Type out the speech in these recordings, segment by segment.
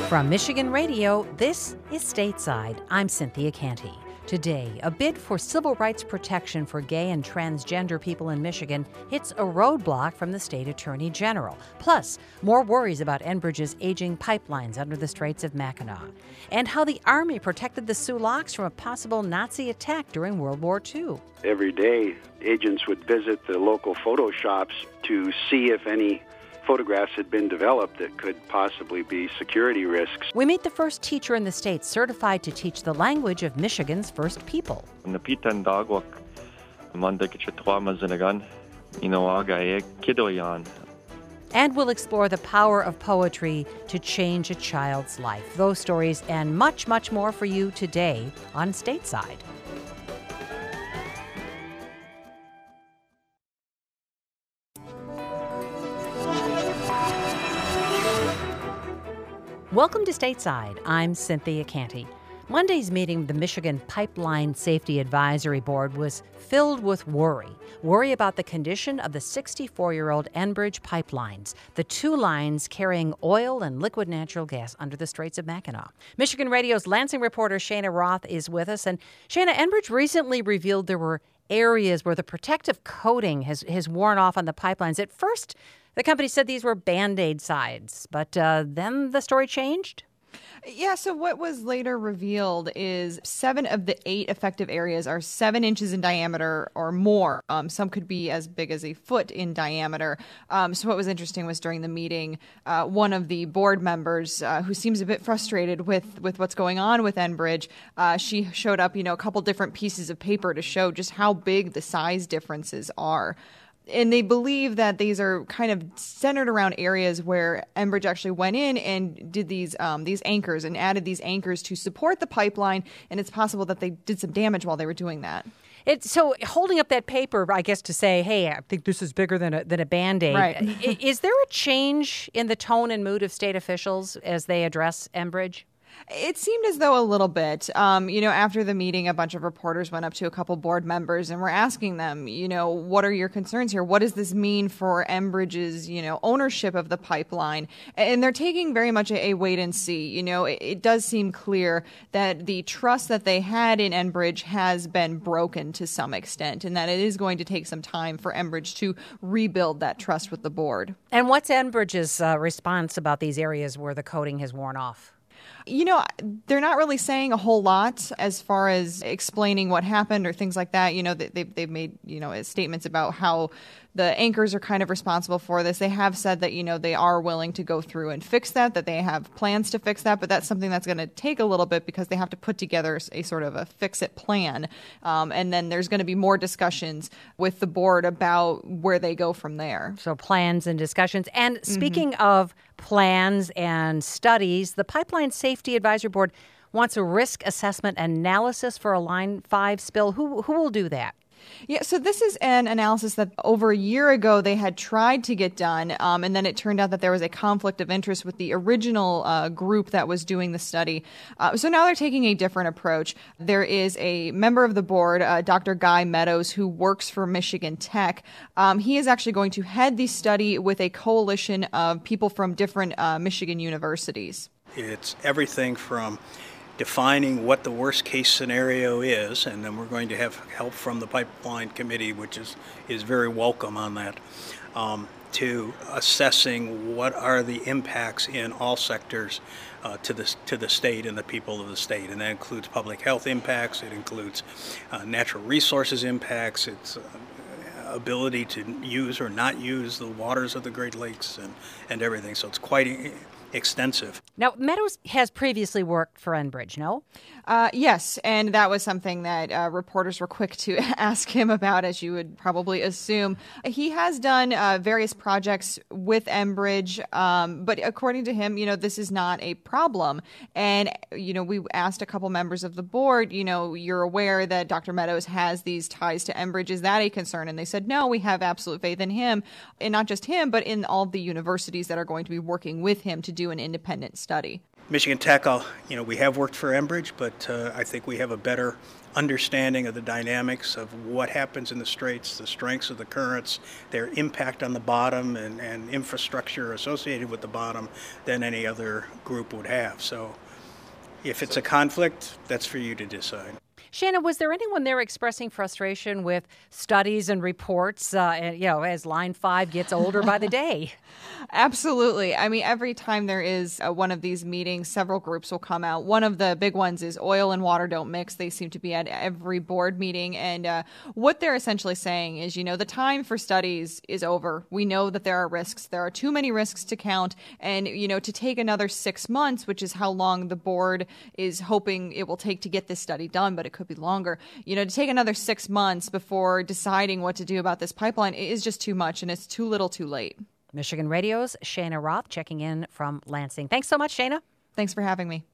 From Michigan Radio, this is Stateside. I'm Cynthia Canty. Today, a bid for civil rights protection for gay and transgender people in Michigan hits a roadblock from the state attorney general. Plus, more worries about Enbridge's aging pipelines under the Straits of Mackinac. And how the Army protected the Sioux Locks from a possible Nazi attack during World War II. Every day, agents would visit the local photo shops to see if any photographs had been developed that could possibly be security risks. We meet the first teacher in the state certified to teach the language of Michigan's first people. And we'll explore the power of poetry to change a child's life. Those stories and much, much more for you today on Stateside. Welcome to Stateside. I'm Cynthia Canty. Monday's meeting with the Michigan Pipeline Safety Advisory Board was filled with worry. Worry about the condition of the 64-year-old Enbridge pipelines, the two lines carrying oil and liquid natural gas under the Straits of Mackinac. Michigan Radio's Lansing reporter Shana Roth is with us. And Shana, Enbridge recently revealed there were areas where the protective coating has worn off on the pipelines. At first, the company said these were Band-Aid sides, but then the story changed? Yeah, so what was later revealed is 7 of the 8 affected areas are 7 inches in diameter or more. Some could be as big as a foot in diameter. So what was interesting was during the meeting, one of the board members who seems a bit frustrated with what's going on with Enbridge, she showed up, a couple different pieces of paper to show just how big the size differences are. And they believe that these are kind of centered around areas where Enbridge actually went in and did these anchors and added these anchors to support the pipeline. And it's possible that they did some damage while they were doing that. So holding up that paper, I guess, to say, hey, I think this is bigger than a Band-Aid. Right. Is there a change in the tone and mood of state officials as they address Enbridge? It seemed as though a little bit. After the meeting, a bunch of reporters went up to a couple board members and were asking them, what are your concerns here? What does this mean for Enbridge's, ownership of the pipeline? And they're taking very much a wait and see. It does seem clear that the trust that they had in Enbridge has been broken to some extent, and that it is going to take some time for Enbridge to rebuild that trust with the board. And what's Enbridge's response about these areas where the coating has worn off? They're not really saying a whole lot as far as explaining what happened or things like that. They've made, statements about how the anchors are kind of responsible for this. They have said that, they are willing to go through and fix that they have plans to fix that. But that's something that's going to take a little bit because they have to put together a sort of a fix-it plan. And then there's going to be more discussions with the board about where they go from there. So plans and discussions. And speaking of plans and studies, the Pipeline Safety Advisory Board wants a risk assessment analysis for a Line 5 spill. Who will do that? Yeah, so this is an analysis that over a year ago they had tried to get done, and then it turned out that there was a conflict of interest with the original group that was doing the study. So now they're taking a different approach. There is a member of the board, Dr. Guy Meadows, who works for Michigan Tech. He is actually going to head the study with a coalition of people from different Michigan universities. It's everything from defining what the worst case scenario is, and then we're going to have help from the Pipeline Committee, which is very welcome on that, to assessing what are the impacts in all sectors to the state and the people of the state. And that includes public health impacts, it includes natural resources impacts, it's ability to use or not use the waters of the Great Lakes and everything. So it's quite extensive. Now, Meadows has previously worked for Enbridge, no? Yes, and that was something that reporters were quick to ask him about, as you would probably assume. He has done various projects with Enbridge, but according to him, this is not a problem. And, we asked a couple members of the board, you're aware that Dr. Meadows has these ties to Enbridge. Is that a concern? And they said, no, we have absolute faith in him, and not just him, but in all the universities that are going to be working with him to do an independent study. Michigan Tech, we have worked for Enbridge, but I think we have a better understanding of the dynamics of what happens in the straits, the strengths of the currents, their impact on the bottom and infrastructure associated with the bottom than any other group would have. So if it's a conflict, that's for you to decide. Shanna, was there anyone there expressing frustration with studies and reports, as Line 5 gets older by the day? Absolutely. I mean, every time there is one of these meetings, several groups will come out. One of the big ones is oil and water don't mix. They seem to be at every board meeting. And what they're essentially saying is, the time for studies is over. We know that there are risks. There are too many risks to count. And, to take another 6 months, which is how long the board is hoping it will take to get this study done, but it could be longer, to take another 6 months before deciding what to do about this pipeline is just too much, and it's too little too late. Michigan Radio's Shana Roth checking in from Lansing. Thanks so much, Shana. Thanks for having me.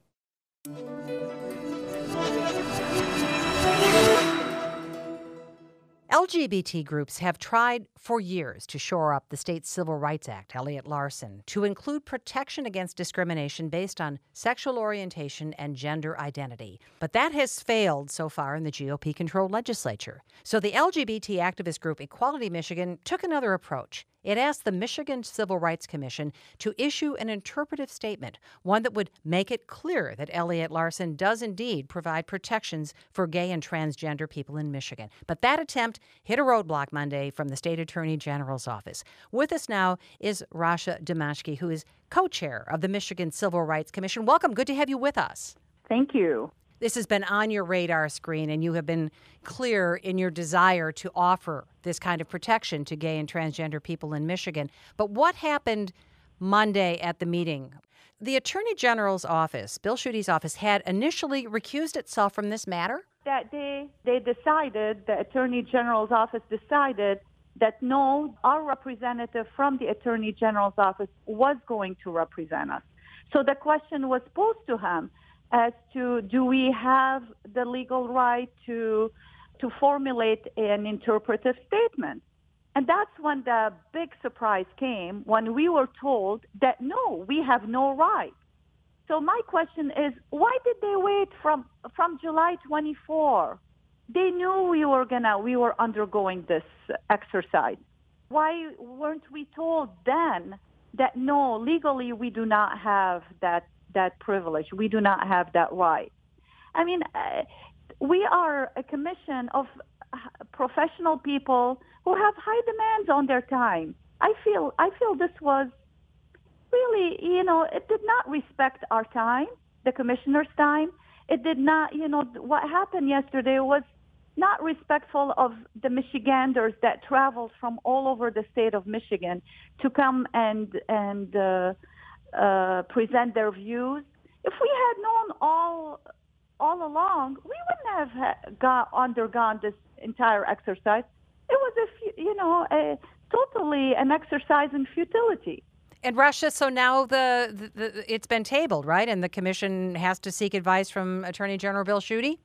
LGBT groups have tried for years to shore up the state's Civil Rights Act, Elliott Larson, to include protection against discrimination based on sexual orientation and gender identity. But that has failed so far in the GOP-controlled legislature. So the LGBT activist group Equality Michigan took another approach. It asked the Michigan Civil Rights Commission to issue an interpretive statement, one that would make it clear that Elliott Larson does indeed provide protections for gay and transgender people in Michigan. But that attempt hit a roadblock Monday from the state attorney general's office. With us now is Rasha Dimashki, who is co-chair of the Michigan Civil Rights Commission. Welcome. Good to have you with us. Thank you. This has been on your radar screen, and you have been clear in your desire to offer this kind of protection to gay and transgender people in Michigan. But what happened Monday at the meeting? The Attorney General's office, Bill Schuete's office, had initially recused itself from this matter? That day, the Attorney General's office decided that no, our representative from the Attorney General's office was going to represent us. So the question was posed to him as to, do we have the legal right to formulate an interpretive statement? And that's when the big surprise came, when we were told that no, we have no right. So my question is, why did they wait from July 24? They knew we were undergoing this exercise. Why weren't we told then that no, legally we do not have that privilege, we do not have that right? I mean, we are a commission of professional people who have high demands on their time. I feel this was really, it did not respect our time, the commissioner's time. It did not, what happened yesterday was not respectful of the Michiganders that traveled from all over the state of Michigan to come and present their views. If we had known all along, we wouldn't have undergone this entire exercise. It was totally an exercise in futility. And Rasha, so now it's been tabled, right? And the commission has to seek advice from Attorney General Bill Schuete?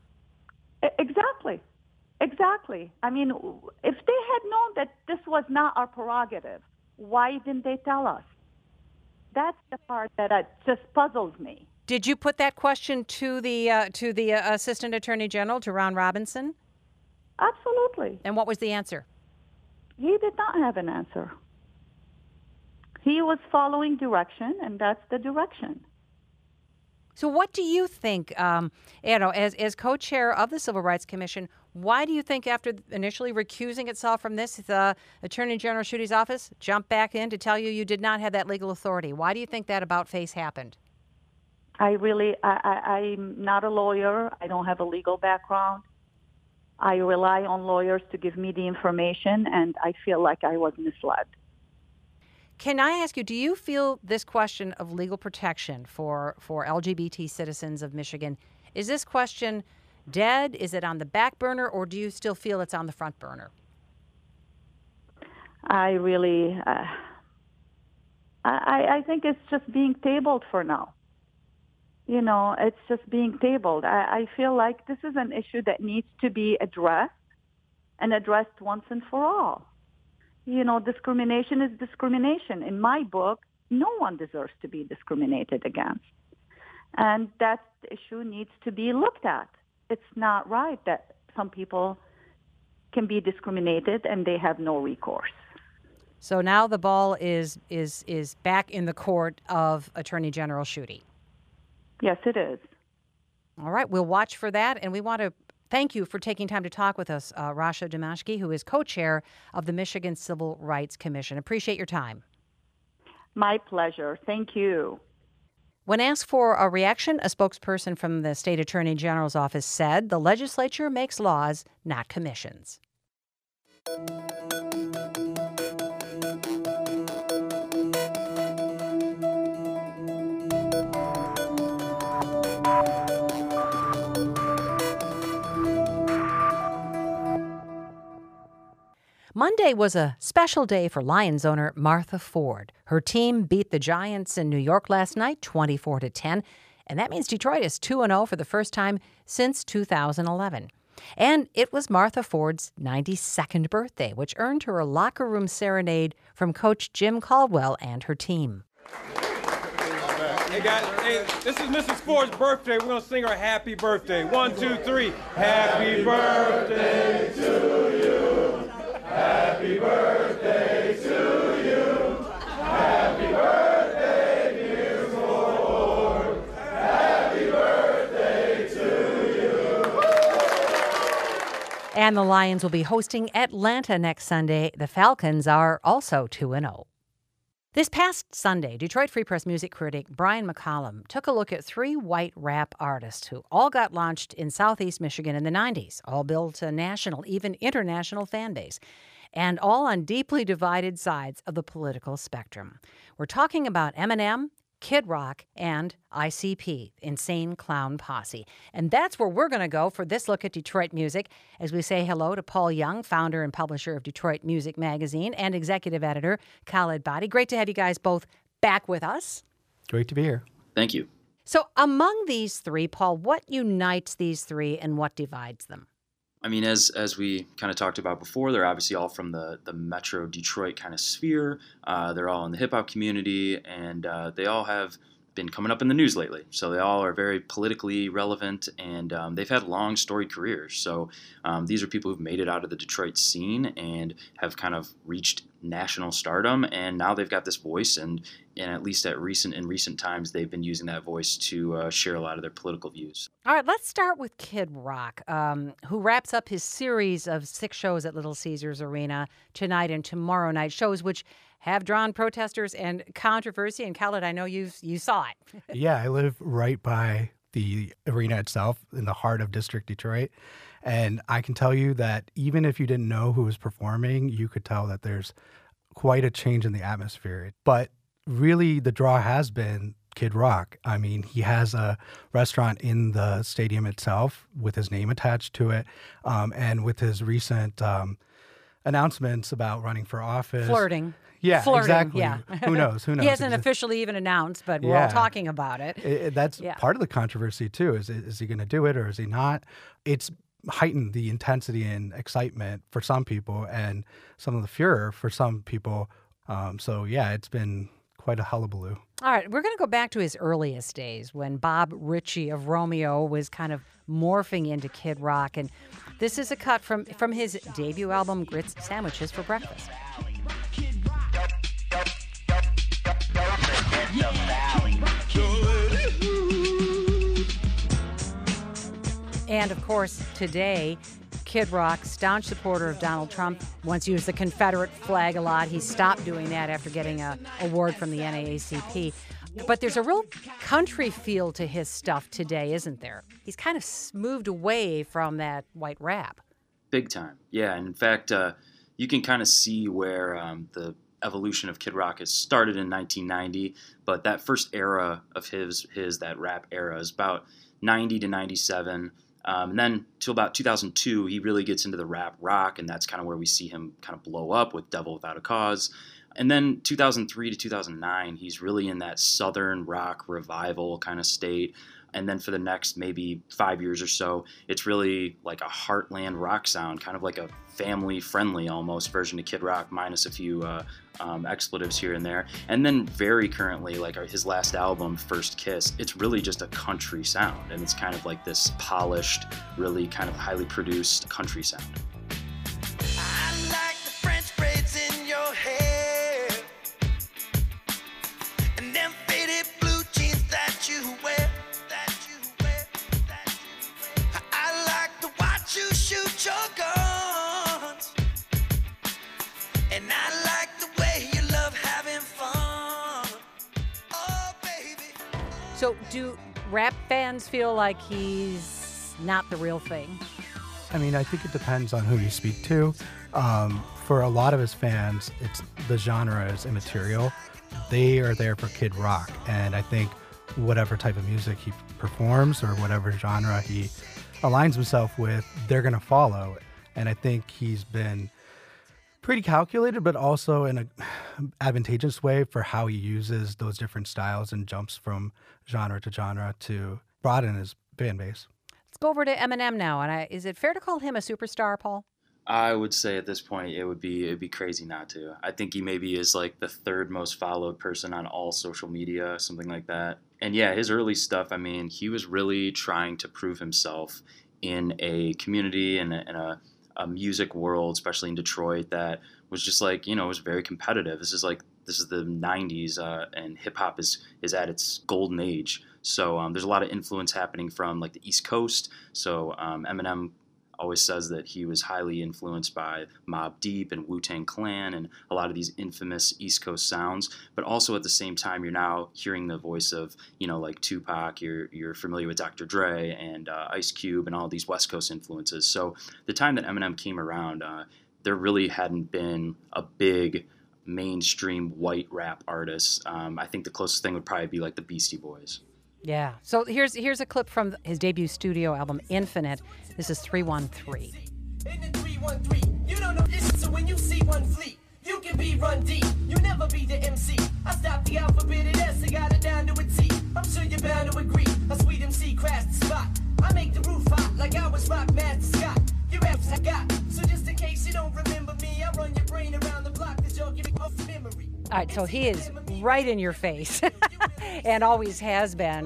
Exactly. I mean, if they had known that this was not our prerogative, why didn't they tell us? That's the part that just puzzles me. Did you put that question to the Assistant Attorney General, to Ron Robinson? Absolutely. And what was the answer? He did not have an answer. He was following direction, and that's the direction. So what do you think, as co-chair of the Civil Rights Commission, why do you think after initially recusing itself from this, the Attorney General Schuete's office jumped back in to tell you did not have that legal authority? Why do you think that about-face happened? I'm not a lawyer. I don't have a legal background. I rely on lawyers to give me the information, and I feel like I was misled. Can I ask you, do you feel this question of legal protection for LGBT citizens of Michigan, is this question dead? Is it on the back burner, or do you still feel it's on the front burner? I really, I think it's just being tabled for now. It's just being tabled. I feel like this is an issue that needs to be addressed and addressed once and for all. Discrimination is discrimination. In my book, no one deserves to be discriminated against. And that issue needs to be looked at. It's not right that some people can be discriminated and they have no recourse. So now the ball is back in the court of Attorney General Schuette. Yes, it is. All right, we'll watch for that, and we want to thank you for taking time to talk with us, Rasha Domanski, who is co-chair of the Michigan Civil Rights Commission. Appreciate your time. My pleasure. Thank you. When asked for a reaction, a spokesperson from the state attorney general's office said the legislature makes laws, not commissions. Monday was a special day for Lions owner Martha Ford. Her team beat the Giants in New York last night 24-10, and that means Detroit is 2-0 for the first time since 2011. And it was Martha Ford's 92nd birthday, which earned her a locker room serenade from coach Jim Caldwell and her team. Hey guys, hey, this is Mrs. Ford's birthday. We're gonna sing her happy birthday. 1, 2, 3. Happy birthday to you. Happy birthday to you. Happy birthday, dear Ford. Happy birthday to you. And the Lions will be hosting Atlanta next Sunday. The Falcons are also 2-0. This past Sunday, Detroit Free Press music critic Brian McCollum took a look at 3 white rap artists who all got launched in Southeast Michigan in the 90s, all built a national, even international fan base, and all on deeply divided sides of the political spectrum. We're talking about Eminem, Kid Rock, and ICP, Insane Clown Posse. And that's where we're going to go for this look at Detroit music as we say hello to Paul Young, founder and publisher of Detroit Music Magazine, and executive editor Khaled Badi. Great to have you guys both back with us. Great to be here. Thank you. So among these 3, Paul, what unites these 3 and what divides them? I mean, as we kind of talked about before, they're obviously all from the Metro Detroit kind of sphere. They're all in the hip-hop community, and they all have been coming up in the news lately. So they all are very politically relevant, and they've had long, storied careers. So these are people who've made it out of the Detroit scene and have kind of reached national stardom, and now they've got this voice, and at least in recent times, they've been using that voice to share a lot of their political views. All right, let's start with Kid Rock, who wraps up his series of 6 shows at Little Caesars Arena tonight and tomorrow night, shows which have drawn protesters and controversy. And Khaled, I know you saw it. Yeah, I live right by the arena itself in the heart of District Detroit. And I can tell you that even if you didn't know who was performing, you could tell that there's quite a change in the atmosphere. But really, the draw has been Kid Rock. I mean, he has a restaurant in the stadium itself with his name attached to it, and with his recent announcements about running for office. Flirting. Yeah, Flirting, exactly. yeah. Who knows? He hasn't officially even announced, but we're all talking about it. That's part of the controversy, too. Is he going to do it or is he not? It's heightened the intensity and excitement for some people and some of the furor for some people. So, it's been quite a hullabaloo. All right, we're going to go back to his earliest days when Bob Ritchie of Romeo was kind of morphing into Kid Rock. And this is a cut from his debut album, Grits Sandwiches for Breakfast. And of course, today, Kid Rock, staunch supporter of Donald Trump, once used the Confederate flag a lot. He stopped doing that after getting an award from the NAACP. But there's a real country feel to his stuff today, isn't there? He's kind of moved away from that white rap. Big time. Yeah, and in fact, you can kind of see where the evolution of Kid Rock has started in 1990, but that first era of his that rap era is about 90 to 97. And then till about 2002, he really gets into the rap rock, and that's kind of where we see him kind of blow up with Devil Without a Cause. And then 2003 to 2009, he's really in that southern rock revival kind of state. And then for the next maybe 5 years or so, it's really like a heartland rock sound, kind of like a family-friendly almost version of Kid Rock, minus a few expletives here and there. And then very currently, like his last album, First Kiss, it's really just a country sound. And it's kind of like this polished, really kind of highly produced country sound. I like the French braids in your hair and them faded blue jeans that you wear. I like to watch you shoot your guns, and I like the way you love having fun. Oh, baby. So do rap fans feel like he's not the real thing? I mean, I think it depends on who you speak to. For a lot of his fans, the genre is immaterial. They are there for Kid Rock, and I think whatever type of music he performs or whatever genre he aligns himself with, they're going to follow. And I think he's been pretty calculated, but also in an advantageous way for how he uses those different styles and jumps from genre to genre to broaden his fan base. Let's go over to Eminem now. And is it fair to call him a superstar, Paul? I would say at this point it'd be crazy not to. I think he maybe is like the third most followed person on all social media, something like that. And yeah, his early stuff, I mean, he was really trying to prove himself in a community and a music world, especially in Detroit, that was just like, it was very competitive. This is the 90s, and hip hop is at its golden age. So there's a lot of influence happening from like the East Coast. So Eminem always says that he was highly influenced by Mobb Deep and Wu-Tang Clan and a lot of these infamous East Coast sounds. But also at the same time, you're now hearing the voice of, like Tupac, you're familiar with Dr. Dre and Ice Cube and all these West Coast influences. So the time that Eminem came around, there really hadn't been a big mainstream white rap artist. I think the closest thing would probably be like the Beastie Boys. Yeah. So here's a clip from his debut studio album, Infinite. This is 313. In the 313, you don't know this, so when you see one fleet, you can be run deep. You never be the MC. I stopped the alphabet at S, I got it down to a T. I'm sure you're bound to agree. A sweet MC crashed the spot. I make the roof hot like I was Rock Master Scott. You raps I got. So just in case you don't remember me, I run your brain around the block because you're giving off memory. All right, so he is right in your face and always has been.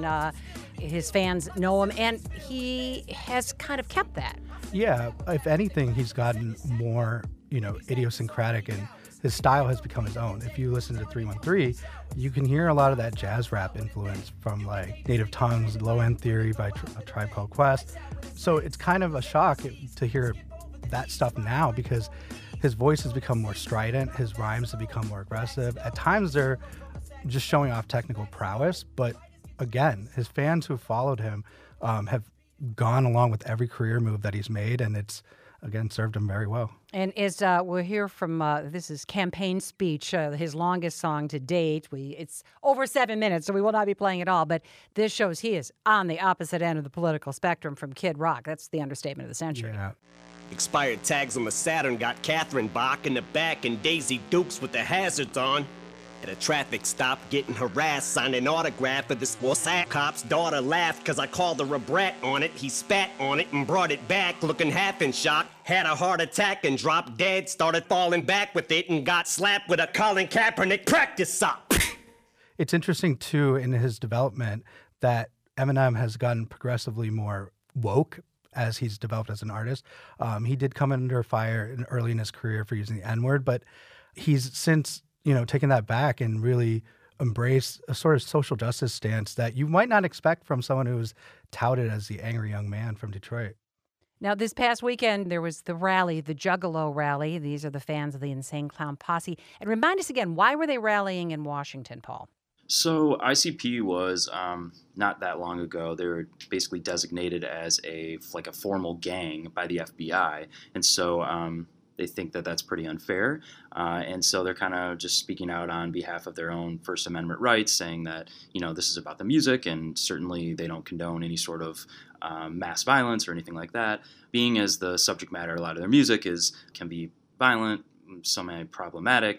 His fans know him, and he has kind of kept that. Yeah, if anything, he's gotten more, idiosyncratic, and his style has become his own. If you listen to 313, you can hear a lot of that jazz rap influence from like Native Tongues, Low End Theory by A Tribe Called Quest. So it's kind of a shock to hear that stuff now because his voice has become more strident, his rhymes have become more aggressive. At times they're just showing off technical prowess, but again, his fans who followed him have gone along with every career move that he's made, and it's, again, served him very well. And as we'll hear from, this is Campaign Speech, his longest song to date. It's over 7 minutes, so we will not be playing it all, but this shows he is on the opposite end of the political spectrum from Kid Rock. That's the understatement of the century. Yeah. Expired tags on my Saturn got Catherine Bach in the back and Daisy Dukes with the hazards on. At a traffic stop, getting harassed, signed an autograph for this WhatsApp cop's daughter laughed because I called her a brat on it. He spat on it and brought it back, looking half in shock. Had a heart attack and dropped dead, started falling back with it and got slapped with a Colin Kaepernick practice sock. It's interesting, too, in his development that Eminem has gotten progressively more woke as he's developed as an artist. He did come under fire early in his career for using the N-word, but he's since taking that back and really embrace a sort of social justice stance that you might not expect from someone who's touted as the angry young man from Detroit. Now, this past weekend, there was the rally, the Juggalo rally. These are the fans of the Insane Clown Posse. And remind us again, why were they rallying in Washington, Paul? So ICP was, not that long ago, they were basically designated as a formal gang by the FBI. And so they think that that's pretty unfair. And so they're kind of just speaking out on behalf of their own First Amendment rights, saying that, this is about the music, and certainly they don't condone any sort of mass violence or anything like that. Being as the subject matter, a lot of their music can be violent, some problematic.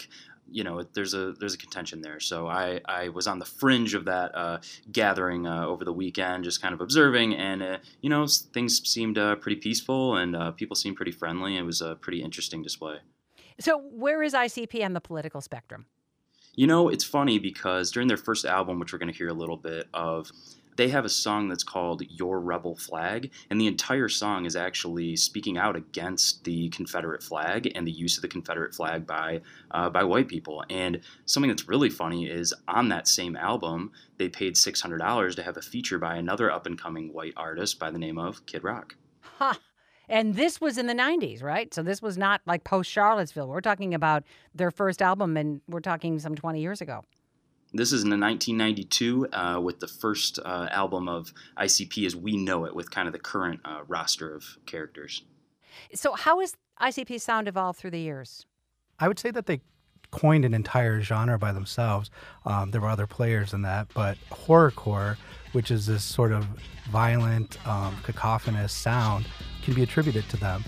there's a contention there. So I was on the fringe of that gathering over the weekend, just kind of observing, and things seemed pretty peaceful, and people seemed pretty friendly. It was a pretty interesting display. So where is ICP on the political spectrum? It's funny because during their first album, which we're going to hear a little bit of, they have a song that's called Your Rebel Flag, and the entire song is actually speaking out against the Confederate flag and the use of the Confederate flag by white people. And something that's really funny is on that same album, they paid $600 to have a feature by another up-and-coming white artist by the name of Kid Rock. Ha! And this was in the 90s, right? So this was not like post-Charlottesville. We're talking about their first album, and we're talking some 20 years ago. This is in 1992 with the first album of ICP as we know it, with kind of the current roster of characters. So how has ICP's sound evolved through the years? I would say that they coined an entire genre by themselves. There were other players in that, but horrorcore, which is this sort of violent, cacophonous sound, can be attributed to them.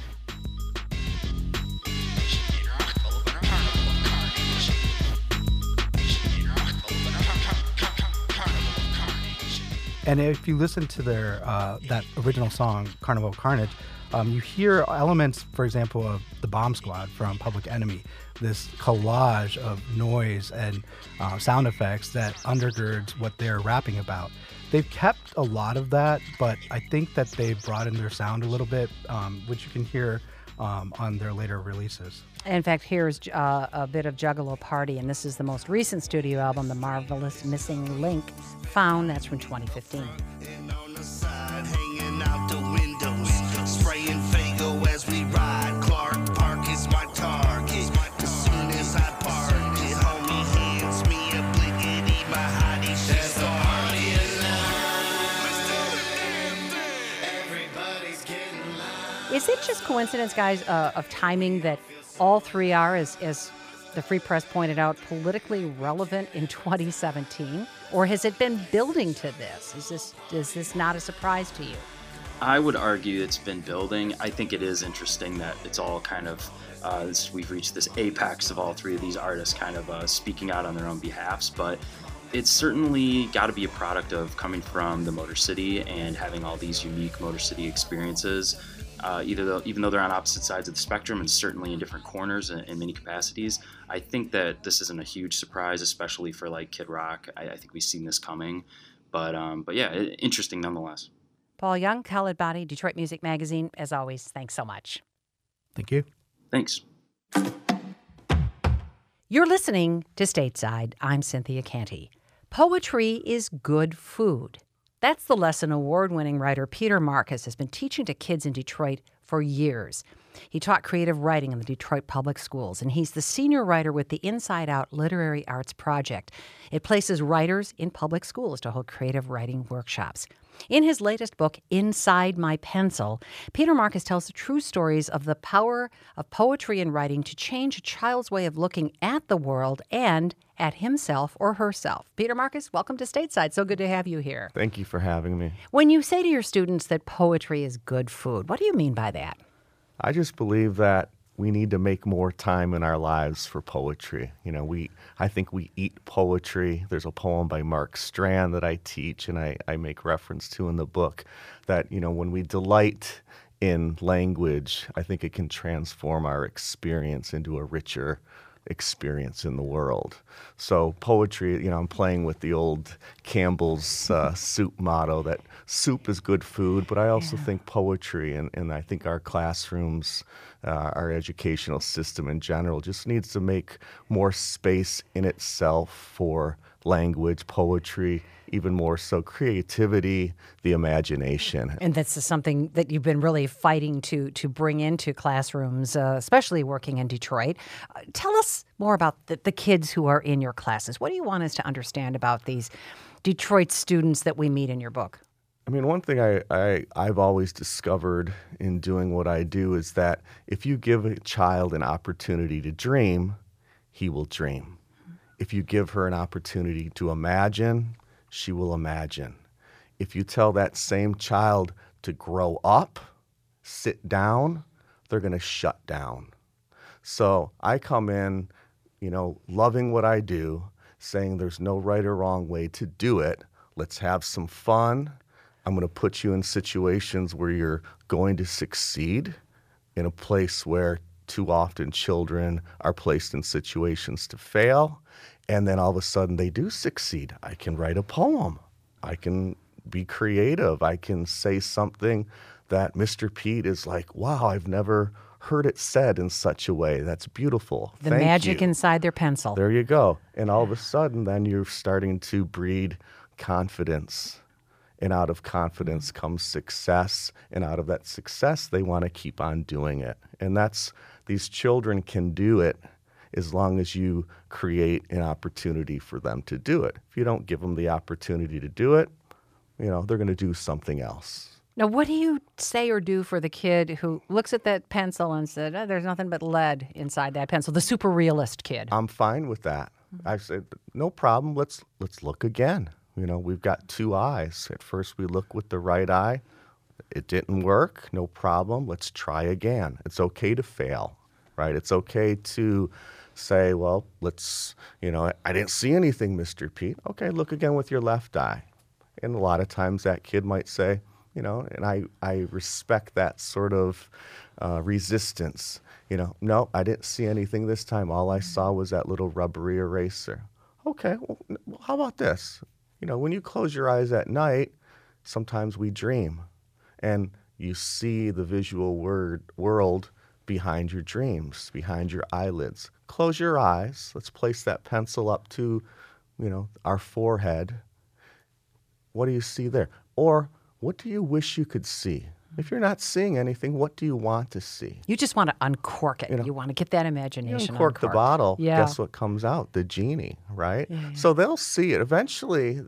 And if you listen to their that original song, Carnival of Carnage, you hear elements, for example, of the Bomb Squad from Public Enemy, this collage of noise and sound effects that undergirds what they're rapping about. They've kept a lot of that, but I think that they've broadened their sound a little bit, which you can hear on their later releases. In fact, here's a bit of Juggalo Party, and this is the most recent studio album, The Marvelous Missing Link Found. That's from 2015. And on the side, hanging out the windows, spraying Fago as we ride. Clark Park is my target. As soon as I park it, homie hands me a blickety, my hottie. There's a party alive. Everybody's getting live. Is it just coincidence, guys, of timing that all three are, as the Free Press pointed out, politically relevant in 2017? Or has it been building to this? Is this not a surprise to you? I would argue it's been building. I think it is interesting that it's all kind of, we've reached this apex of all three of these artists kind of speaking out on their own behalfs, but it's certainly got to be a product of coming from the Motor City and having all these unique Motor City experiences. Even though they're on opposite sides of the spectrum and certainly in different corners in many capacities, I think that this isn't a huge surprise, especially for like Kid Rock. I think we've seen this coming, but yeah, interesting nonetheless. Paul Young, Khaled Body, Detroit Music Magazine. As always, thanks so much. Thank you. Thanks. You're listening to Stateside. I'm Cynthia Canty. Poetry is good food. That's the lesson award-winning writer Peter Marcus has been teaching to kids in Detroit for years. He taught creative writing in the Detroit Public Schools, and he's the senior writer with the Inside Out Literary Arts Project. It places writers in public schools to hold creative writing workshops. In his latest book, Inside My Pencil, Peter Marcus tells the true stories of the power of poetry and writing to change a child's way of looking at the world and at himself or herself. Peter Marcus, welcome to Stateside. So good to have you here. Thank you for having me. When you say to your students that poetry is good food, what do you mean by that? I just believe that we need to make more time in our lives for poetry. I think we eat poetry. There's a poem by Mark Strand that I teach and I make reference to in the book that, when we delight in language, I think it can transform our experience into a richer experience in the world. So poetry, I'm playing with the old Campbell's soup motto that soup is good food, but I also think poetry and I think our classrooms, our educational system in general just needs to make more space in itself for language, poetry, even more so creativity, the imagination. And that's something that you've been really fighting to bring into classrooms, especially working in Detroit. Tell us more about the kids who are in your classes. What do you want us to understand about these Detroit students that we meet in your book? I mean, one thing I've always discovered in doing what I do is that if you give a child an opportunity to dream, he will dream. If you give her an opportunity to imagine, she will imagine. If you tell that same child to grow up, sit down, they're going to shut down. So I come in loving what I do, saying there's no right or wrong way to do it. Let's have some fun. I'm going to put you in situations where you're going to succeed, in a place where too often children are placed in situations to fail. And then all of a sudden they do succeed. I can write a poem. I can be creative. I can say something that Mr. Pete is like, wow, I've never heard it said in such a way. That's beautiful. The Thank magic you. inside their pencil. There you go. And all of a sudden, then you're starting to breed confidence. And out of confidence comes success. And out of that success, they want to keep on doing it. And these children can do it as long as you create an opportunity for them to do it. If you don't give them the opportunity to do it, they're going to do something else. Now, what do you say or do for the kid who looks at that pencil and said, there's nothing but lead inside that pencil, the super realist kid? I'm fine with that. I said, no problem. Let's look again. We've got two eyes. At first, we look with the right eye. It didn't work. No problem. Let's try again. It's okay to fail, right? It's okay to say, well, I didn't see anything, Mr. Pete. Okay, look again with your left eye. And a lot of times that kid might say, and I respect that sort of resistance. No, I didn't see anything this time. All I saw was that little rubbery eraser. Okay, well, how about this? When you close your eyes at night, sometimes we dream. And you see the visual world behind your dreams, behind your eyelids. Close your eyes. Let's place that pencil up to, our forehead. What do you see there? Or what do you wish you could see? If you're not seeing anything, what do you want to see? You just want to uncork it. You want to get that imagination. Uncork the bottle. Yeah. Guess what comes out? The genie, right? Yeah. So they'll see it. Eventually,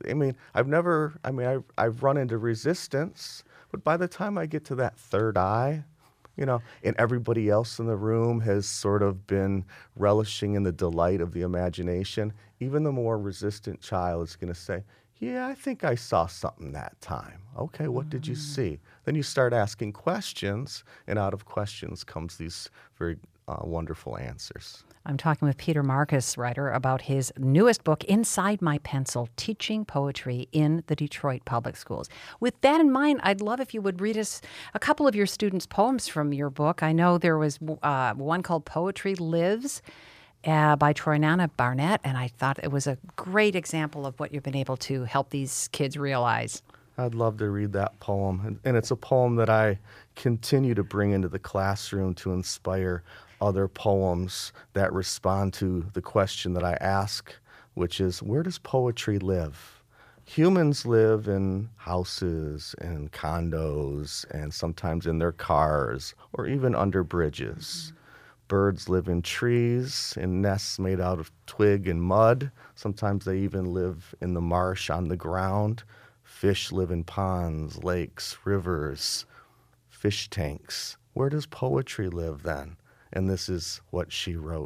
I've run into resistance, but by the time I get to that third eye, and everybody else in the room has sort of been relishing in the delight of the imagination, even the more resistant child is going to say, yeah, I think I saw something that time. Okay, what did you see? Then you start asking questions, and out of questions comes these very wonderful answers. I'm talking with Peter Marcus, writer, about his newest book, Inside My Pencil, Teaching Poetry in the Detroit Public Schools. With that in mind, I'd love if you would read us a couple of your students' poems from your book. I know there was one called Poetry Lives, by Troyanna Barnett, and I thought it was a great example of what you've been able to help these kids realize. I'd love to read that poem, and it's a poem that I continue to bring into the classroom to inspire other poems that respond to the question that I ask, which is, where does poetry live? Humans live in houses and condos and sometimes in their cars or even under bridges. Birds live in trees, in nests made out of twig and mud. Sometimes they even live in the marsh on the ground. Fish live in ponds, lakes, rivers, fish tanks. Where does poetry live then? And this is what she wrote.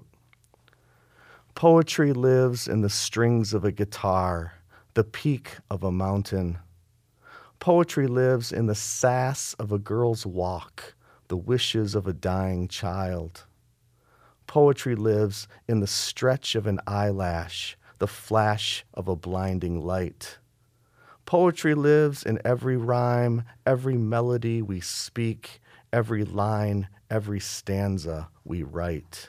Poetry lives in the strings of a guitar, the peak of a mountain. Poetry lives in the sass of a girl's walk, the wishes of a dying child. Poetry lives in the stretch of an eyelash, the flash of a blinding light. Poetry lives in every rhyme, every melody we speak, every line, every stanza we write.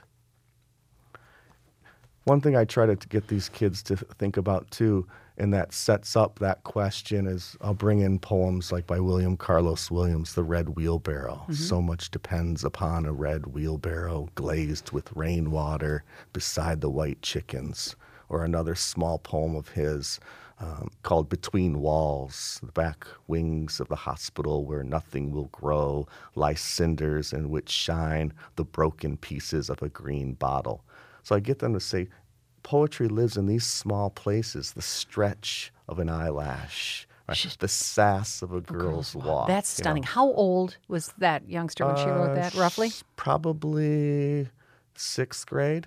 One thing I try to get these kids to think about too, and that sets up that question, is I'll bring in poems like by William Carlos Williams, The Red Wheelbarrow. Mm-hmm. So much depends upon a red wheelbarrow glazed with rainwater beside the white chickens. Or another small poem of his called Between Walls. The back wings of the hospital where nothing will grow lie cinders in which shine the broken pieces of a green bottle. So I get them to say, poetry lives in these small places, the stretch of an eyelash, right? The sass of a girl's walk. That's stunning. How old was that youngster when she wrote that, roughly? Probably 6th grade.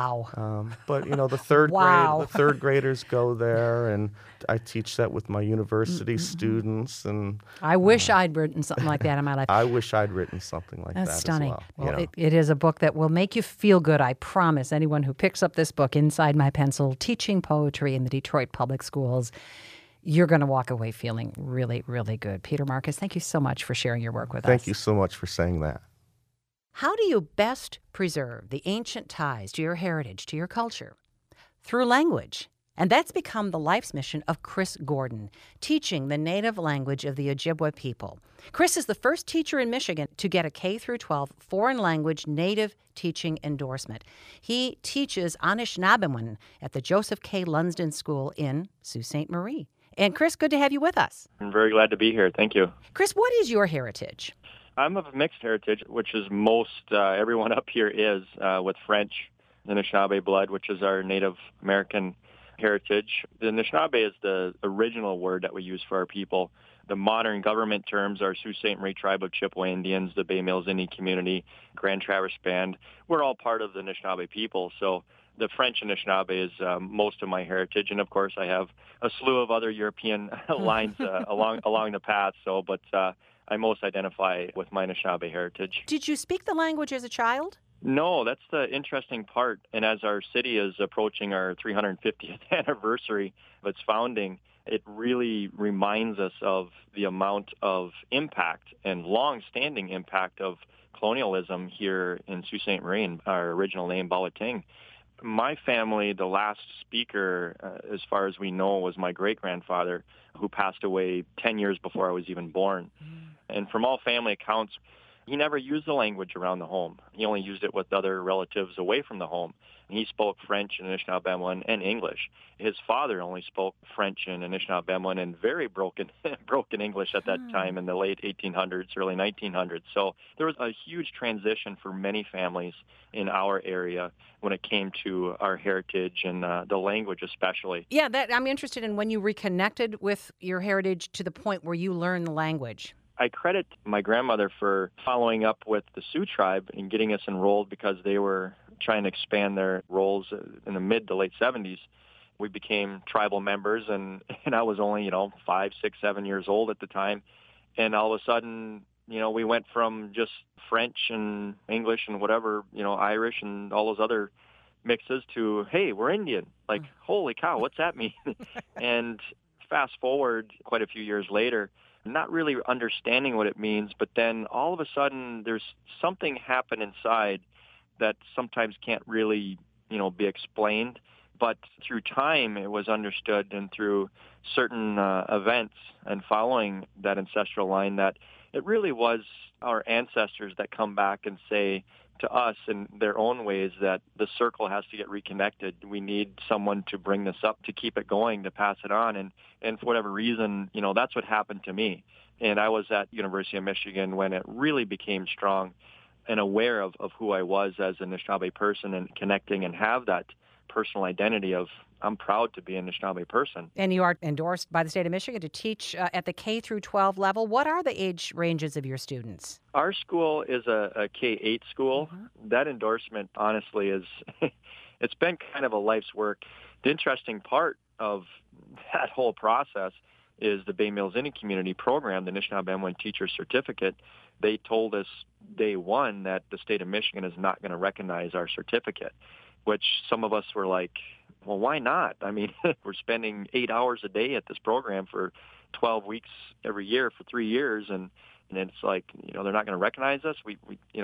Wow. But you know, the third Wow. grade, the third graders go there, and I teach that with my university students. And I wish I'd written something like that in my life. I wish I'd written something like That's that stunning. as well. You know. It is a book that will make you feel good. I promise anyone who picks up this book, Inside My Pencil, Teaching Poetry in the Detroit Public Schools, you're going to walk away feeling really, really good. Peter Marcus, thank you so much for sharing your work with us. Thank you so much for saying that. How do you best preserve the ancient ties to your heritage, to your culture? Through language. And that's become the life's mission of Chris Gordon, teaching the native language of the Ojibwa people. Chris is the first teacher in Michigan to get a K-12 foreign language native teaching endorsement. He teaches Anishinaabemowin at the Joseph K. Lunsden School in Sault Ste. Marie. And Chris, good to have you with us. I'm very glad to be here. Thank you. Chris, what is your heritage? I'm of mixed heritage, which is most everyone up here is, with French, Anishinaabe blood, which is our Native American heritage. The Anishinaabe is the original word that we use for our people. The modern government terms are Sault Ste. Marie Tribe of Chippewa Indians, the Bay Mills Indian Community, Grand Traverse Band. We're all part of the Anishinaabe people, so the French Anishinaabe is most of my heritage, and of course I have a slew of other European lines along the path. But I most identify with my Anishinaabe heritage. Did you speak the language as a child? No, that's the interesting part. And as our city is approaching our 350th anniversary of its founding, it really reminds us of the amount of impact and long-standing impact of colonialism here in Sault Ste. Marie, and our original name, Bawating. My family, the last speaker, as far as we know, was my great-grandfather, who passed away 10 years before I was even born. And from all family accounts, he never used the language around the home. He only used it with other relatives away from the home. He spoke French and Anishinaabe and English. His father only spoke French and Anishinaabe and very broken English at that time in the late 1800s, early 1900s. So there was a huge transition for many families in our area when it came to our heritage and the language especially. Yeah, that I'm interested in when you reconnected with your heritage to the point where you learned the language. I credit my grandmother for following up with the Sioux tribe and getting us enrolled because they were trying to expand their roles in the mid to late 70s. We became tribal members, and I was only, 5, 6, 7 years old at the time. And all of a sudden, we went from just French and English and whatever, Irish and all those other mixes to, hey, we're Indian. Like, holy cow, what's that mean? And fast forward quite a few years later, not really understanding what it means, but then all of a sudden there's something happen inside that sometimes can't really, be explained. But through time, it was understood, and through certain events and following that ancestral line, that it really was our ancestors that come back and say to us in their own ways that the circle has to get reconnected. We need someone to bring this up, to keep it going, to pass it on. And for whatever reason, that's what happened to me. And I was at University of Michigan when it really became strong and aware of who I was as an Anishinaabe person, and connecting and have that personal identity of, I'm proud to be an Anishinaabe person. And you are endorsed by the state of Michigan to teach at the K through 12 level. What are the age ranges of your students? Our school is a K-8 school. Mm-hmm. That endorsement, honestly, is it's been kind of a life's work. The interesting part of that whole process is the Bay Mills Indian Community program, the Anishinaabe Teacher Certificate. They told us day one that the state of Michigan is not going to recognize our certificate, which some of us were like, well, why not? I mean, we're spending 8 hours a day at this program for 12 weeks every year for 3 years, and it's like, they're not going to recognize us. We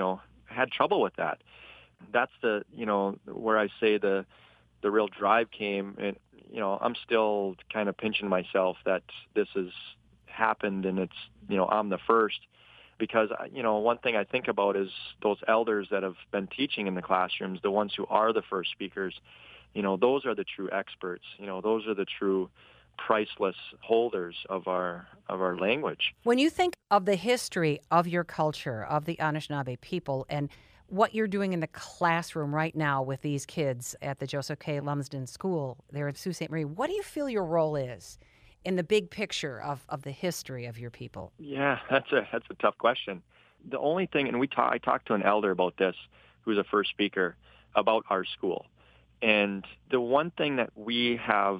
had trouble with that. That's the, where I say the real drive came, and, I'm still kind of pinching myself that this has happened, and it's, I'm the first. Because, one thing I think about is those elders that have been teaching in the classrooms, the ones who are the first speakers, those are the true experts. Those are the true priceless holders of our language. When you think of the history of your culture, of the Anishinaabe people, and what you're doing in the classroom right now with these kids at the Joseph K. Lumsden School there in Sault Ste. Marie, what do you feel your role is in the big picture of the history of your people? Yeah, that's a tough question. The only thing, and I talked to an elder about this, who's a first speaker, about our school. And the one thing that we have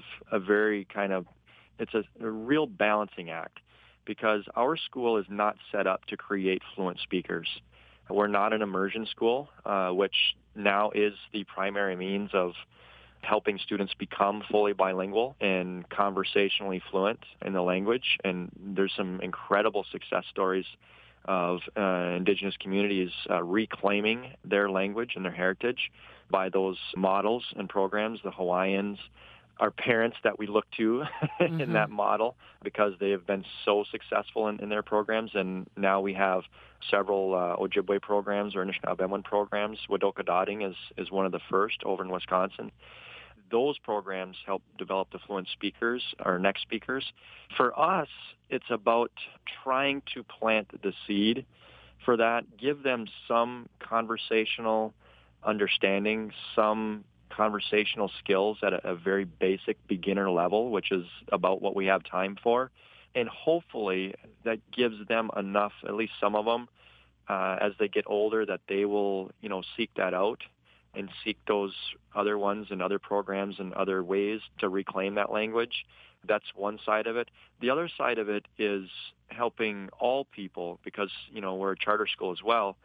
it's a real balancing act, because our school is not set up to create fluent speakers. We're not an immersion school, which now is the primary means of helping students become fully bilingual and conversationally fluent in the language. And there's some incredible success stories of Indigenous communities reclaiming their language and their heritage by those models and programs, the Hawaiians, our parents that we look to in that model, because they have been so successful in their programs. And now we have several Ojibwe programs or Anishinaabemowin programs. Wadoka Dotting is one of the first over in Wisconsin. Those programs help develop the fluent speakers, our next speakers. For us, it's about trying to plant the seed for that, give them some conversational understanding, some conversational skills at a very basic beginner level, which is about what we have time for. And hopefully that gives them enough, at least some of them, as they get older, that they will, seek that out and seek those other ones and other programs and other ways to reclaim that language. That's one side of it. The other side of it is helping all people, because, we're a charter school as well.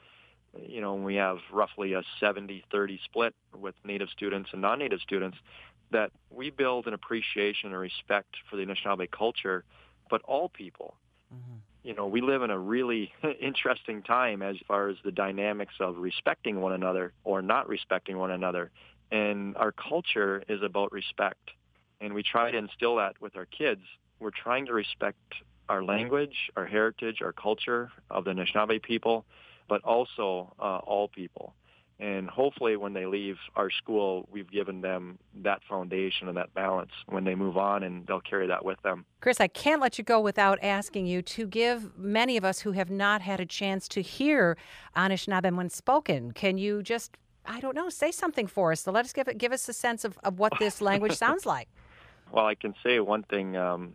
We have roughly a 70-30 split with Native students and non-Native students, that we build an appreciation and respect for the Anishinaabe culture, but all people. We live in a really interesting time as far as the dynamics of respecting one another or not respecting one another. And our culture is about respect. And we try to instill that with our kids. We're trying to respect our language, our heritage, our culture of the Anishinaabe people, but also all people. And hopefully when they leave our school, we've given them that foundation and that balance when they move on, and they'll carry that with them. Chris, I can't let you go without asking you to give many of us who have not had a chance to hear Anishinaabemowin spoken. Can you just, say something for us? So let us give us a sense of what this language sounds like. Well, I can say one thing,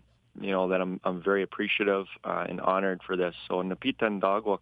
that I'm very appreciative and honored for this. So, Napitan Dagwak,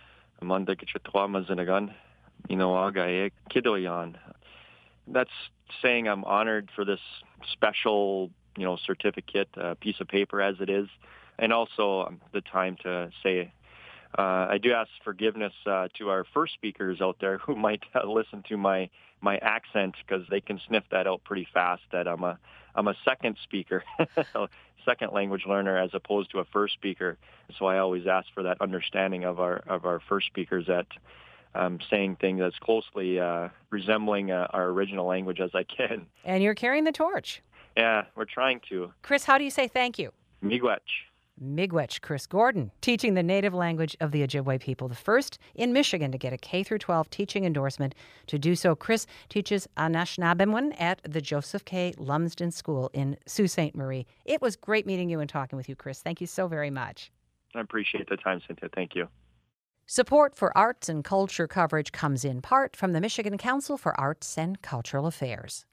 that's saying I'm honored for this special, certificate, piece of paper as it is, and also the time to say. I do ask forgiveness to our first speakers out there who might listen to my accent, because they can sniff that out pretty fast that I'm a second speaker, second language learner, as opposed to a first speaker. So I always ask for that understanding of our first speakers, that I'm saying things as closely resembling our original language as I can. And you're carrying the torch. Yeah, we're trying to. Chris, how do you say thank you? Miigwech. Miigwech, Chris Gordon, teaching the native language of the Ojibwe people, the first in Michigan to get a K-12 teaching endorsement. To do so, Chris teaches Anishinaabemowin at the Joseph K. Lumsden School in Sault Ste. Marie. It was great meeting you and talking with you, Chris. Thank you so very much. I appreciate the time, Cynthia. Thank you. Support for arts and culture coverage comes in part from the Michigan Council for Arts and Cultural Affairs.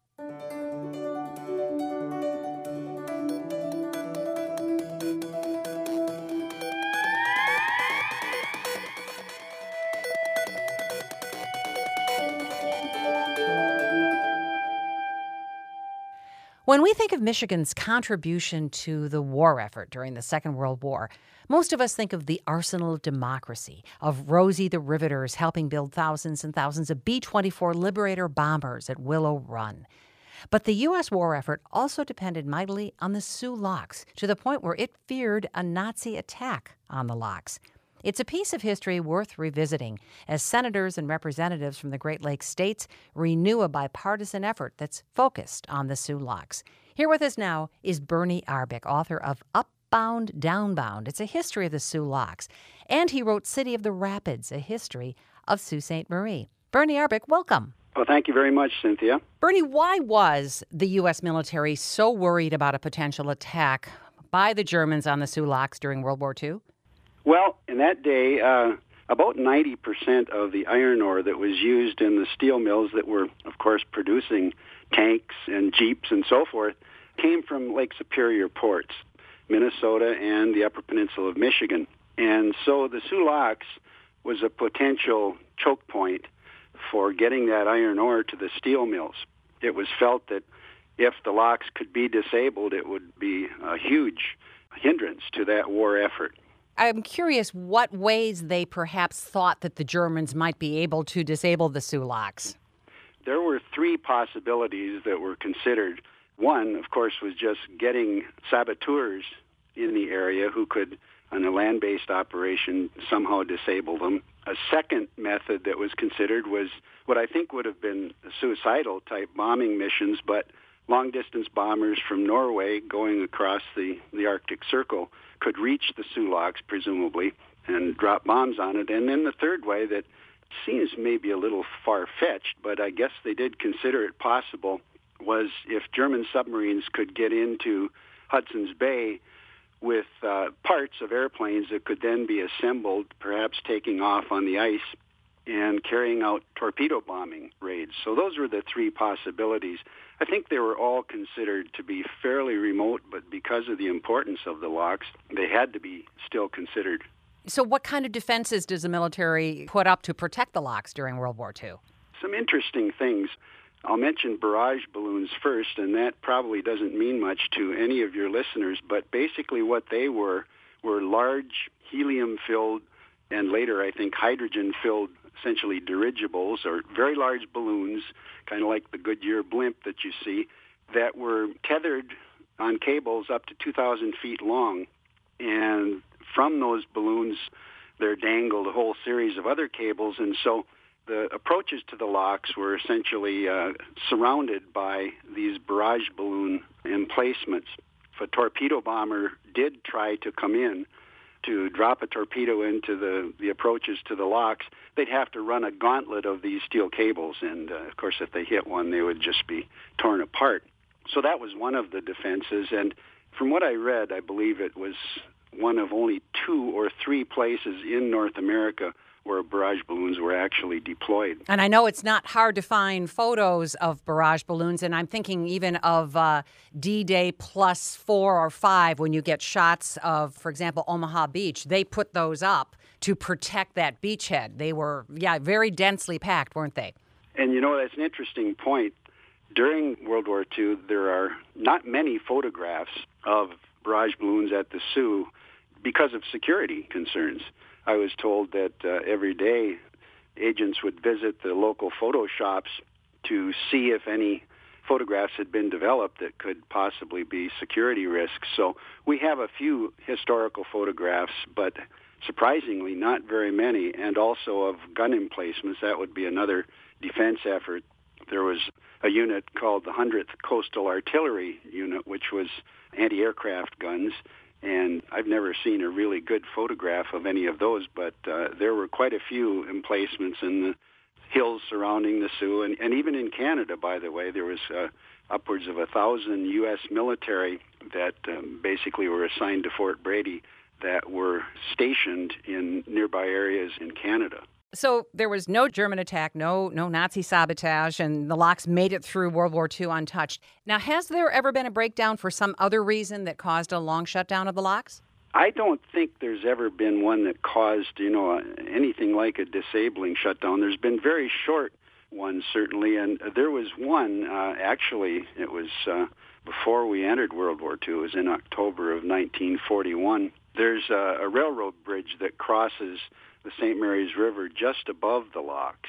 When we think of Michigan's contribution to the war effort during the Second World War, most of us think of the arsenal of democracy, of Rosie the Riveters helping build thousands and thousands of B-24 Liberator bombers at Willow Run. But the U.S. war effort also depended mightily on the Sioux Locks, to the point where it feared a Nazi attack on the Locks. It's a piece of history worth revisiting as senators and representatives from the Great Lakes states renew a bipartisan effort that's focused on the Sioux Locks. Here with us now is Bernie Arbic, author of Upbound, Downbound. It's a history of the Sioux Locks. And he wrote City of the Rapids, a history of Sault Ste. Marie. Bernie Arbic, welcome. Well, thank you very much, Cynthia. Bernie, why was the U.S. military so worried about a potential attack by the Germans on the Sioux Locks during World War II? Well, in that day, about 90% of the iron ore that was used in the steel mills that were, of course, producing tanks and jeeps and so forth came from Lake Superior ports, Minnesota and the Upper Peninsula of Michigan. And so the Sioux Locks was a potential choke point for getting that iron ore to the steel mills. It was felt that if the locks could be disabled, it would be a huge hindrance to that war effort. I'm curious what ways they perhaps thought that the Germans might be able to disable the Sioux locks. There were three possibilities that were considered. One, of course, was just getting saboteurs in the area who could, on a land-based operation, somehow disable them. A second method that was considered was what I think would have been suicidal-type bombing missions, but long-distance bombers from Norway going across the Arctic Circle could reach the Sioux locks, presumably, and drop bombs on it. And then the third way that seems maybe a little far-fetched, but I guess they did consider it possible, was if German submarines could get into Hudson's Bay with parts of airplanes that could then be assembled, perhaps taking off on the ice and carrying out torpedo bombing raids. So those were the three possibilities. I think they were all considered to be fairly remote, but because of the importance of the locks, they had to be still considered. So what kind of defenses does the military put up to protect the locks during World War II? Some interesting things. I'll mention barrage balloons first, and that probably doesn't mean much to any of your listeners, but basically what they were large helium-filled and later, I think, hydrogen-filled, essentially dirigibles or very large balloons, kind of like the Goodyear blimp that you see, that were tethered on cables up to 2,000 feet long. And from those balloons, there dangled a whole series of other cables, and so the approaches to the locks were essentially surrounded by these barrage balloon emplacements. If a torpedo bomber did try to come in to drop a torpedo into the approaches to the locks, they'd have to run a gauntlet of these steel cables, and of course if they hit one, they would just be torn apart. So that was one of the defenses, and from what I read, I believe it was one of only 2 or 3 places in North America where barrage balloons were actually deployed. And I know it's not hard to find photos of barrage balloons, and I'm thinking even of D-Day +4 or 5 when you get shots of, for example, Omaha Beach. They put those up to protect that beachhead. They were, very densely packed, weren't they? And that's an interesting point. During World War II, there are not many photographs of barrage balloons at the Sioux because of security concerns. I was told that every day agents would visit the local photo shops to see if any photographs had been developed that could possibly be security risks. So we have a few historical photographs, but surprisingly not very many, and also of gun emplacements. That would be another defense effort. There was a unit called the 100th Coastal Artillery Unit, which was anti-aircraft guns. And I've never seen a really good photograph of any of those, but there were quite a few emplacements in the hills surrounding the Sioux. And even in Canada, by the way, there was upwards of 1,000 U.S. military that basically were assigned to Fort Brady that were stationed in nearby areas in Canada. So there was no German attack, no Nazi sabotage, and the locks made it through World War II untouched. Now, has there ever been a breakdown for some other reason that caused a long shutdown of the locks? I don't think there's ever been one that caused, anything like a disabling shutdown. There's been very short ones, certainly, and there was one, actually, it was before we entered World War II. It was in October of 1941. There's a railroad bridge that crosses the St. Mary's River just above the locks.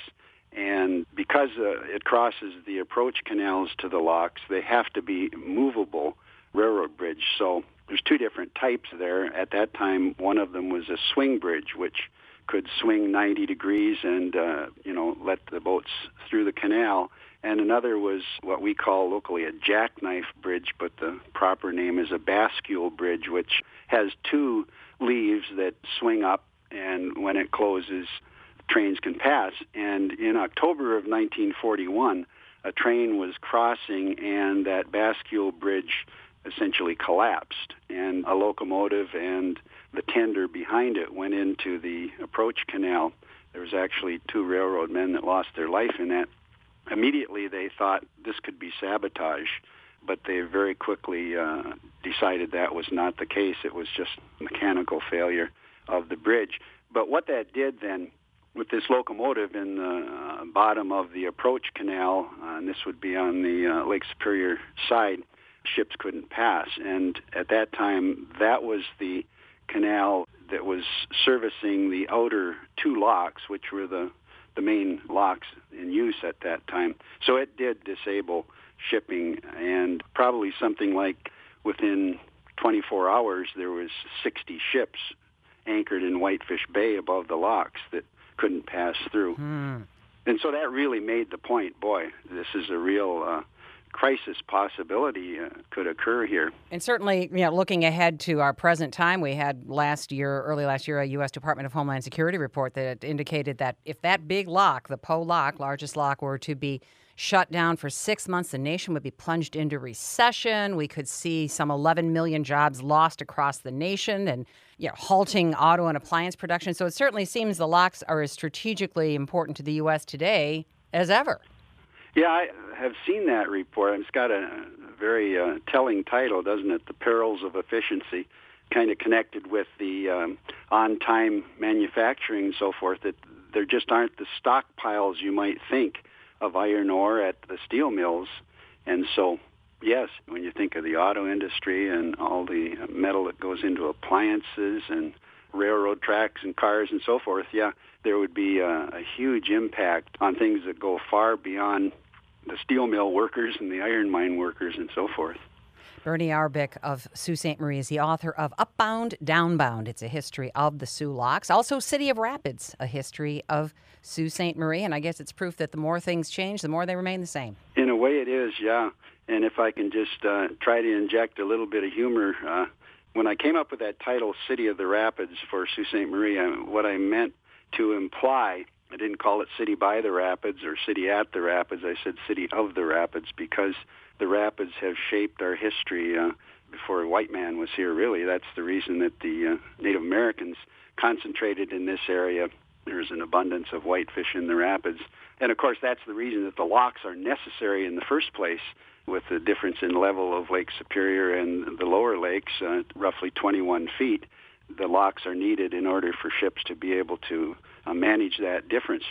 And because it crosses the approach canals to the locks, they have to be movable railroad bridge. So there's 2 different types there. At that time, one of them was a swing bridge, which could swing 90 degrees and, let the boats through the canal. And another was what we call locally a jackknife bridge, but the proper name is a bascule bridge, which has 2 leaves that swing up, and when it closes, trains can pass. And in October of 1941, a train was crossing, and that bascule bridge essentially collapsed, and a locomotive and the tender behind it went into the approach canal. There was actually 2 railroad men that lost their life in that. Immediately, they thought this could be sabotage, but they very quickly decided that was not the case. It was just mechanical failure of the bridge. But what that did then with this locomotive in the bottom of the approach canal, and this would be on the Lake Superior side, ships couldn't pass. And at that time, that was the canal that was servicing the outer two locks, which were the main locks in use at that time. So it did disable shipping, and probably something like within 24 hours, there was 60 ships anchored in Whitefish Bay above the locks that couldn't pass through. And so that really made the point, boy, this is a real crisis possibility could occur here. And certainly, looking ahead to our present time, we had early last year, a U.S. Department of Homeland Security report that indicated that if that big lock, the Poe lock, largest lock, were to be shut down for 6 months, the nation would be plunged into recession. We could see some 11 million jobs lost across the nation and halting auto and appliance production. So it certainly seems the locks are as strategically important to the U.S. today as ever. Yeah, I have seen that report. It's got a very telling title, doesn't it? The Perils of Efficiency, kind of connected with the on-time manufacturing and so forth, that there just aren't the stockpiles you might think of iron ore at the steel mills. And so, yes, when you think of the auto industry and all the metal that goes into appliances and railroad tracks and cars and so forth, there would be a huge impact on things that go far beyond the steel mill workers and the iron mine workers and so forth. Bernie Arbic of Sault Ste. Marie is the author of Upbound, Downbound. It's a history of the Soo Locks. Also, City of Rapids, a history of Sault Ste. Marie. And I guess it's proof that the more things change, the more they remain the same. In a way it is, yeah. And if I can just try to inject a little bit of humor, when I came up with that title, City of the Rapids, for Sault Ste. Marie, what I meant to imply, I didn't call it City by the Rapids or City at the Rapids. I said City of the Rapids, because the rapids have shaped our history before a white man was here, really. That's the reason that the Native Americans concentrated in this area. There's an abundance of whitefish in the rapids. And, of course, that's the reason that the locks are necessary in the first place, with the difference in level of Lake Superior and the lower lakes, roughly 21 feet. The locks are needed in order for ships to be able to manage that difference.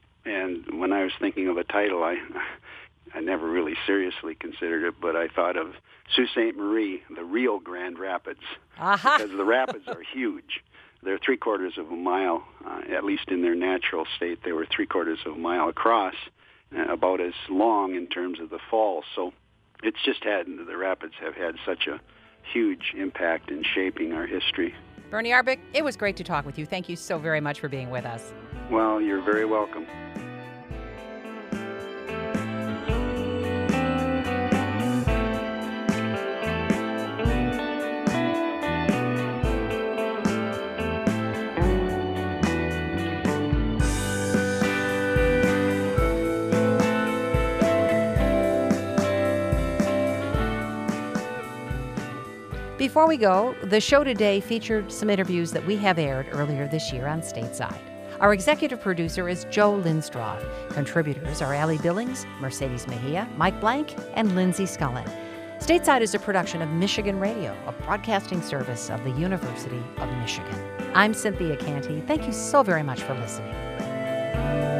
And when I was thinking of a title, I never really seriously considered it, but I thought of Sault Ste. Marie, the real Grand Rapids, because the rapids are huge. They're 3/4 of a mile, at least in their natural state. They were 3/4 of a mile across, about as long in terms of the fall. So it's just the rapids have had such a huge impact in shaping our history. Bernie Arbic, it was great to talk with you. Thank you so very much for being with us. Well, you're very welcome. Before we go, the show today featured some interviews that we have aired earlier this year on Stateside. Our executive producer is Joe Lindstroth. Contributors are Allie Billings, Mercedes Mejia, Mike Blank, and Lindsay Scullin. Stateside is a production of Michigan Radio, a broadcasting service of the University of Michigan. I'm Cynthia Canty. Thank you so very much for listening.